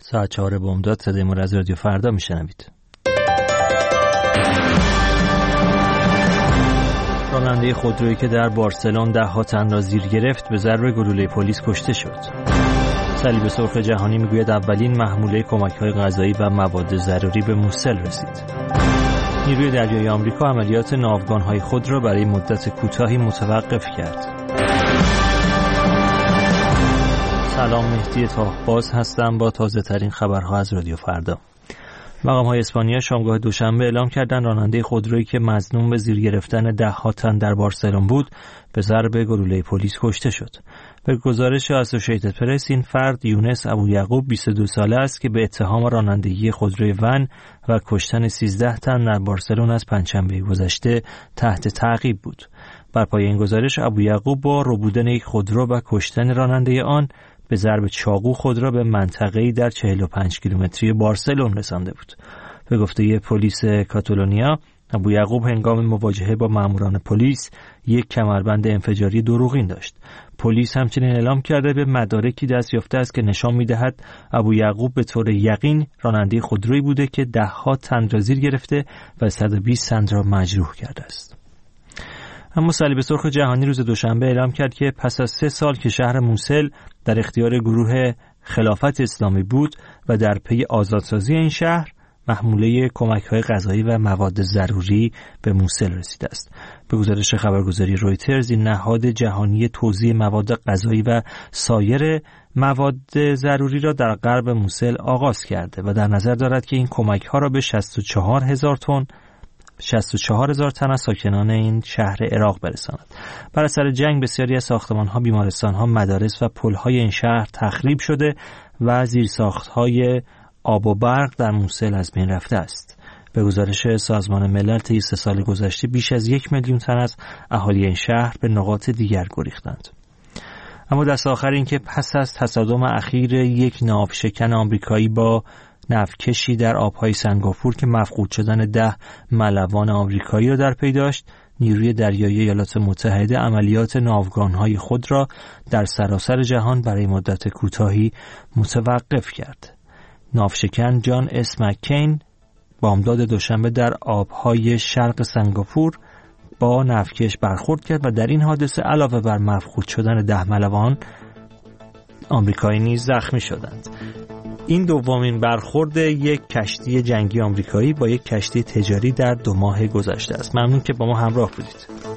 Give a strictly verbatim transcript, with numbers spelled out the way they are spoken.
ساعت چهار بامداد صدای ما از رادیو فردا میشنوید. راننده خودرویی که در بارسلون ده ها تن را زیر گرفت به ضرب گلوله پلیس کشته شد. صلیب سرخ جهانی میگوید اولین محموله کمک‌های غذایی و مواد ضروری به موسل رسید. نیروی دریایی آمریکا عملیات ناوگان‌های خود را برای مدت کوتاهی متوقف کرد. سلام، مهدی تاهباز هستم با تازه ترین خبرها از رادیو فردا. مقام‌های اسپانیا شامگاه دوشنبه اعلام کردند راننده خودرویی که مظنون به زیر گرفتن ده ها تن در بارسلون بود به ضرب گلوله پلیس کشته شد. به گزارش اسوسییتد پرس این فرد یونس ابویعقوب بیست و دو ساله است که به اتهام رانندگی خودروی ون و کشتن سیزده تن در بارسلون از پنجشنبه گذشته تحت تعقیب بود. بر پایه این گزارش ابویعقوب با ربودن یک خودرو و کشتن راننده آن به ضرب چاقو خود را به منطقه‌ای در چهل و پنج کیلومتری بارسلون رسانده بود. به گفته پلیس کاتالونیا، ابویعقوب هنگام مواجهه با ماموران پلیس یک کمربند انفجاری دروغین داشت. پلیس همچنین اعلام کرده به مدارکی دست یافته است که نشان می‌دهد ابویعقوب به طور یقین راننده خودرویی بوده که ده‌ها تن را زیر گرفته و صد و بیست تن را مجروح کرده است. اما صلیب سرخ جهانی روز دوشنبه اعلام کرد که پس از سه سال که شهر موسل در اختیار گروه خلافت اسلامی بود و در پی آزادسازی این شهر، محموله کمک‌های غذایی و مواد ضروری به موسل رسیده است. به گزارش خبرگزاری رویترز، این نهاد جهانی توزیع مواد غذایی و سایر مواد ضروری را در غرب موسل آغاز کرده و در نظر دارد که این کمک‌ها را به شصت و چهار هزار تن شصت و چهار هزار تن از ساکنان این شهر عراق برساند. بر اثر جنگ بسیاری از ساختمان‌ها، بیمارستان‌ها، مدارس و پل‌های این شهر تخریب شده و زیرساخت‌های آب و برق در موسل از بین رفته است. به گزارش سازمان ملل طی سه سال گذشته بیش از یک میلیون تن از اهالی این شهر به نقاط دیگر گریختند. اما دست آخر این که پس از تصادم اخیر یک ناوشکن آمریکایی با نفتکشی در آبهای سنگاپور که مفقود شدن ده ملوان آمریکایی را در پی داشت، نیروی دریایی ایالات متحده عملیات ناوگان‌های خود را در سراسر جهان برای مدت کوتاهی متوقف کرد. ناوشکن جان اس مکین بامداد دوشنبه در آبهای شرق سنگاپور با نفتکش برخورد کرد و در این حادثه علاوه بر مفقود شدن ده ملوان آمریکایی نیز زخمی شدند. این دومین برخورد یک کشتی جنگی آمریکایی با یک کشتی تجاری در دو ماه گذشته است. ممنون که با ما همراه بودید.